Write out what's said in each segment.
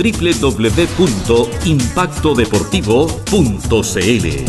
www.impactodeportivo.cl.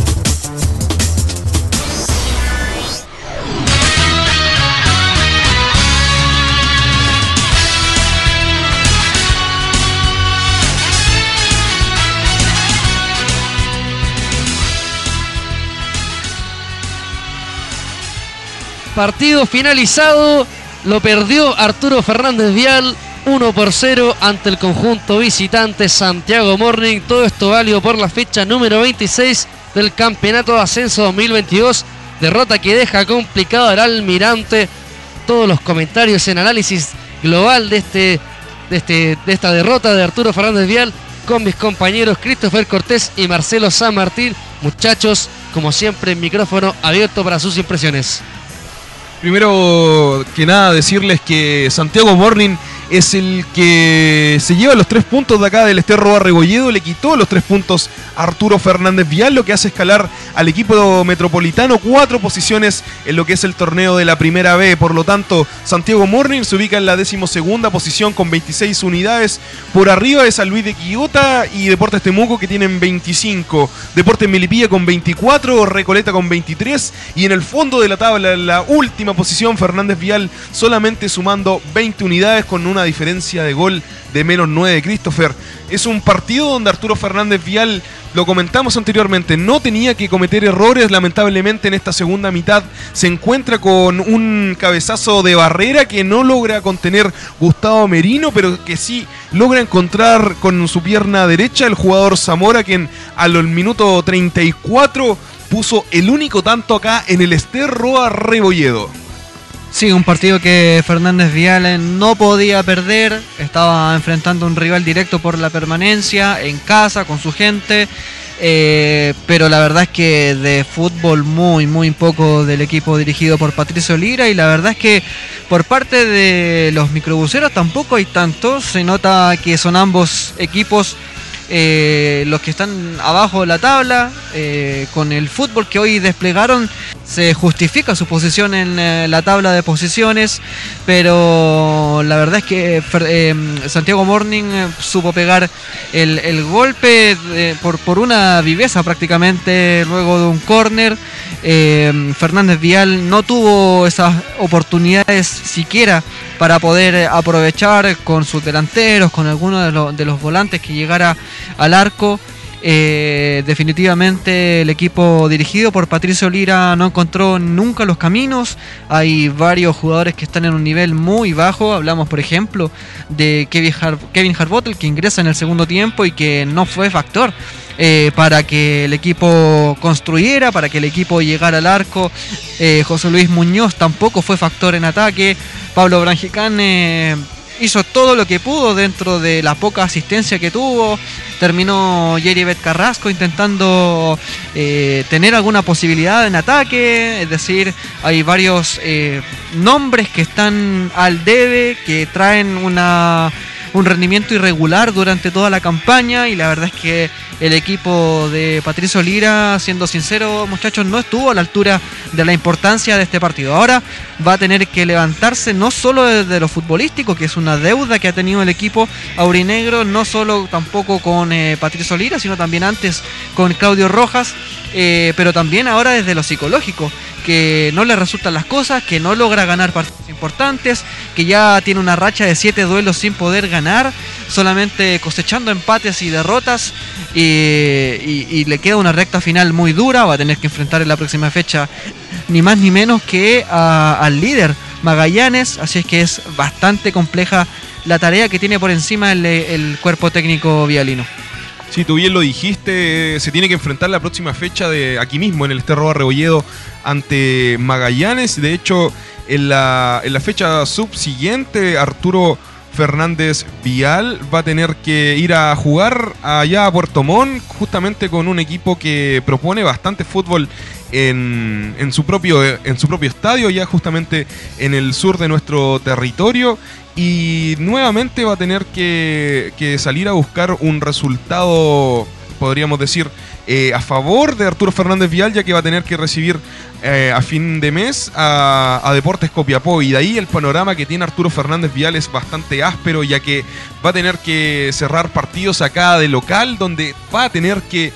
Partido finalizado, lo perdió Arturo Fernández Vial 1-0 ante el conjunto visitante Santiago Morning. Todo esto válido por la fecha número 26 del Campeonato de Ascenso 2022. Derrota que deja complicado al Almirante. Todos los comentarios en análisis global de esta derrota de Arturo Fernández Vial con mis compañeros Christopher Cortés y Marcelo San Martín. Muchachos, como siempre, micrófono abierto para sus impresiones. Primero que nada decirles que Santiago Morning es el que se lleva los 3 puntos de acá del Esterro Rebolledo. Le quitó los 3 puntos a Arturo Fernández Vial, lo que hace escalar al equipo metropolitano 4 posiciones en lo que es el torneo de la Primera B. Por lo tanto, Santiago Morning se ubica en la 12ª posición con 26 unidades. Por arriba de San Luis de Quillota y Deportes Temuco, que tienen 25. Deportes Melipilla con 24, Recoleta con 23. Y en el fondo de la tabla, en la última posición, Fernández Vial solamente sumando 20 unidades con una diferencia de gol de menos 9. Christopher, es un partido donde Arturo Fernández Vial, lo comentamos anteriormente, no tenía que cometer errores. Lamentablemente en esta segunda mitad se encuentra con un cabezazo de barrera que no logra contener Gustavo Merino, pero que sí logra encontrar con su pierna derecha el jugador Zamora, quien al minuto 34 puso el único tanto acá en el Esterro Rebolledo. Sí, un partido que Fernández Vial no podía perder. Estaba enfrentando a un rival directo por la permanencia, en casa, con su gente. Pero la verdad es que de fútbol muy poco del equipo dirigido por Patricio Lira. Y la verdad es que por parte de los microbuseros tampoco hay tanto. Se nota que son ambos equipos los que están abajo de la tabla. Con el fútbol que hoy desplegaron se justifica su posición en la tabla de posiciones, pero la verdad es que Santiago Morning supo pegar el golpe por una viveza prácticamente luego de un córner. Fernández Vial no tuvo esas oportunidades siquiera para poder aprovechar con sus delanteros, con alguno de los volantes que llegara al arco. Definitivamente el equipo dirigido por Patricio Lira no encontró nunca los caminos. Hay varios jugadores que están en un nivel muy bajo. Hablamos por ejemplo de Kevin Harbottle, que ingresa en el segundo tiempo y que no fue factor para que el equipo construyera, para que el equipo llegara al arco. José Luis Muñoz tampoco fue factor en ataque. Pablo Brangicán hizo todo lo que pudo dentro de la poca asistencia que tuvo. Terminó Yeribet Carrasco intentando tener alguna posibilidad en ataque. Es decir, hay varios nombres que están al debe, que traen un rendimiento irregular durante toda la campaña, y la verdad es que el equipo de Patricio Lira, siendo sincero, muchachos, no estuvo a la altura de la importancia de este partido. Ahora va a tener que levantarse no solo desde lo futbolístico, que es una deuda que ha tenido el equipo aurinegro, no solo tampoco con Patricio Lira, sino también antes con Claudio Rojas, pero también ahora desde lo psicológico, que no le resultan las cosas, que no logra ganar partidos importantes, que ya tiene una racha de 7 duelos sin poder ganar, solamente cosechando empates y derrotas, y le queda una recta final muy dura. Va a tener que enfrentar en la próxima fecha ni más ni menos que al líder Magallanes, así es que es bastante compleja la tarea que tiene por encima el cuerpo técnico vialino. Sí, tú bien lo dijiste, se tiene que enfrentar la próxima fecha de aquí mismo en el Esterro Rebolledo ante Magallanes. De hecho, en la fecha subsiguiente, Arturo Fernández Vial va a tener que ir a jugar allá a Puerto Montt, justamente con un equipo que propone bastante fútbol en su propio estadio, ya justamente en el sur de nuestro territorio. Y nuevamente va a tener que salir a buscar un resultado, podríamos decir, a favor de Arturo Fernández Vial, ya que va a tener que recibir a fin de mes a Deportes Copiapó, y de ahí el panorama que tiene Arturo Fernández Vial es bastante áspero, ya que va a tener que cerrar partidos acá de local, donde va a tener que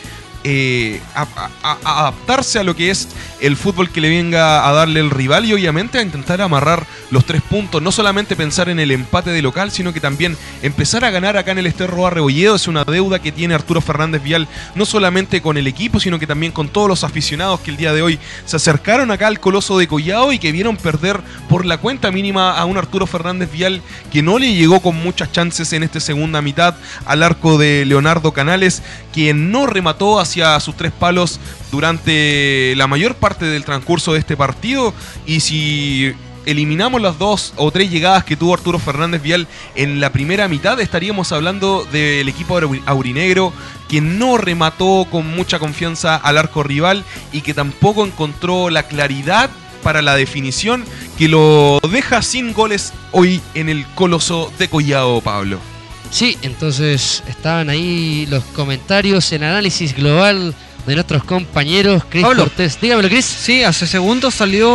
adaptarse a lo que es el fútbol que le venga a darle el rival, y obviamente a intentar amarrar los 3 puntos, no solamente pensar en el empate de local, sino que también empezar a ganar acá en el Esteban Rebolledo. Es una deuda que tiene Arturo Fernández Vial, no solamente con el equipo, sino que también con todos los aficionados que el día de hoy se acercaron acá al Coloso de Collao y que vieron perder por la cuenta mínima a un Arturo Fernández Vial que no le llegó con muchas chances en esta segunda mitad al arco de Leonardo Canales, quien no remató hacia sus 3 palos durante la mayor parte del transcurso de este partido. Y si eliminamos las 2 o 3 llegadas que tuvo Arturo Fernández Vial en la primera mitad, estaríamos hablando del equipo aurinegro, que no remató con mucha confianza al arco rival y que tampoco encontró la claridad para la definición, que lo deja sin goles hoy en el Coloso de Collao, Pablo. Sí, entonces estaban ahí los comentarios, el análisis global de nuestros compañeros. Cris Cortés, dígamelo, Cris. Sí, hace segundos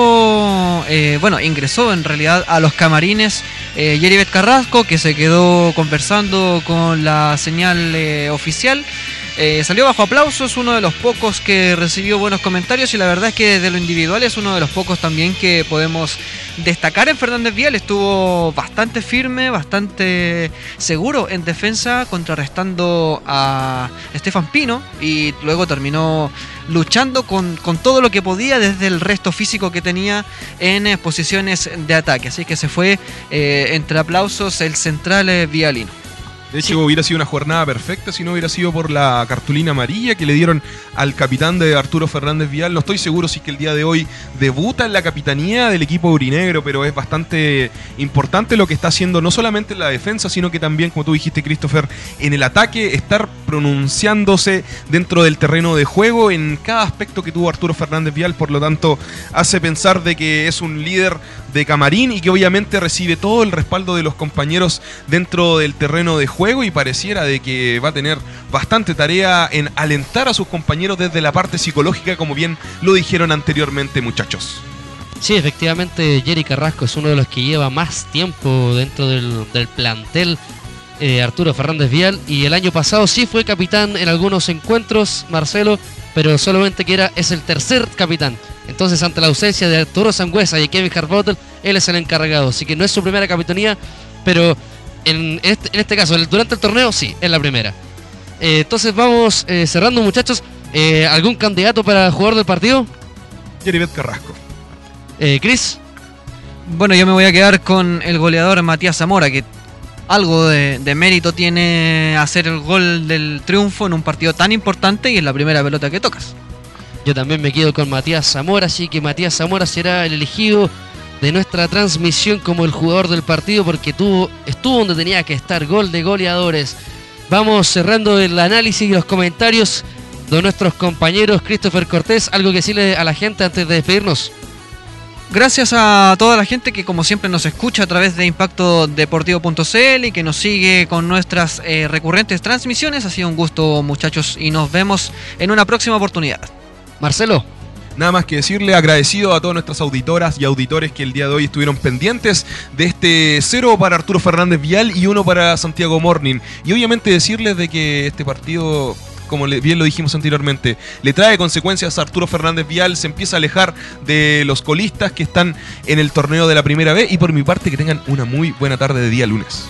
salió, ingresó en realidad a los camarines Yeribet Carrasco, que se quedó conversando con la señal oficial. Salió bajo aplausos, uno de los pocos que recibió buenos comentarios, y la verdad es que de lo individual es uno de los pocos también que podemos destacar en Fernández Vial. Estuvo bastante firme, bastante seguro en defensa, contrarrestando a Estefan Pino, y luego terminó luchando con todo lo que podía desde el resto físico que tenía en posiciones de ataque. Así que se fue entre aplausos el central vialino. De hecho, hubiera sido una jornada perfecta si no hubiera sido por la cartulina amarilla que le dieron al capitán de Arturo Fernández Vial. No estoy seguro si es que el día de hoy debuta en la capitanía del equipo aurinegro, pero es bastante importante lo que está haciendo, no solamente en la defensa, sino que también, como tú dijiste, Christopher, en el ataque, estar pronunciándose dentro del terreno de juego en cada aspecto que tuvo Arturo Fernández Vial. Por lo tanto, hace pensar de que es un líder de camarín y que obviamente recibe todo el respaldo de los compañeros dentro del terreno de juego, y pareciera de que va a tener bastante tarea en alentar a sus compañeros desde la parte psicológica, como bien lo dijeron anteriormente, muchachos. Sí, efectivamente, Jerry Carrasco es uno de los que lleva más tiempo dentro del plantel, Arturo Fernández Vial, y el año pasado sí fue capitán en algunos encuentros, Marcelo, pero solamente que es el tercer capitán. Entonces, ante la ausencia de Arturo Sangüesa y Kevin Harbottle, él es el encargado, así que no es su primera capitanía, pero en este caso, durante el torneo, sí, es la primera. Entonces vamos cerrando, muchachos. ¿Algún candidato para jugador del partido? Yeribet Carrasco. Cris. Bueno, yo me voy a quedar con el goleador Matías Zamora, que algo de mérito tiene hacer el gol del triunfo en un partido tan importante y en la primera pelota que tocas. Yo también me quedo con Matías Zamora, así que Matías Zamora será el elegido de nuestra transmisión como el jugador del partido, porque estuvo donde tenía que estar, gol de goleadores. Vamos cerrando el análisis y los comentarios de nuestros compañeros. Christopher Cortés, ¿algo que decirle a la gente antes de despedirnos? Gracias a toda la gente que como siempre nos escucha a través de impactodeportivo.cl y que nos sigue con nuestras recurrentes transmisiones. Ha sido un gusto, muchachos, y nos vemos en una próxima oportunidad. Marcelo. Nada más que decirle, agradecido a todas nuestras auditoras y auditores que el día de hoy estuvieron pendientes de este 0 para Arturo Fernández Vial y 1 para Santiago Morning. Y obviamente decirles de que este partido, como bien lo dijimos anteriormente, le trae consecuencias a Arturo Fernández Vial, se empieza a alejar de los colistas que están en el torneo de la Primera B, y por mi parte que tengan una muy buena tarde de día lunes.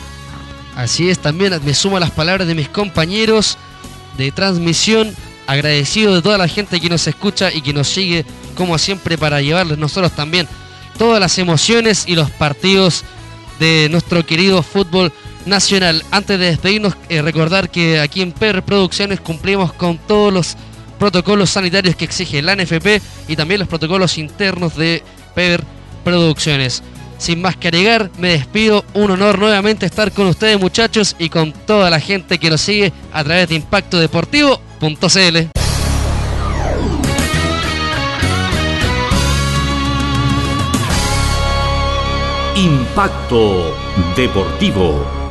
Así es, también me sumo a las palabras de mis compañeros de transmisión. Agradecido de toda la gente que nos escucha y que nos sigue como siempre para llevarles nosotros también todas las emociones y los partidos de nuestro querido fútbol nacional. Antes de despedirnos, recordar que aquí en PR Producciones cumplimos con todos los protocolos sanitarios que exige la NFP y también los protocolos internos de PR Producciones. Sin más que agregar, me despido. Un honor nuevamente estar con ustedes, muchachos, y con toda la gente que nos sigue a través de impactodeportivo.cl. Impacto Deportivo.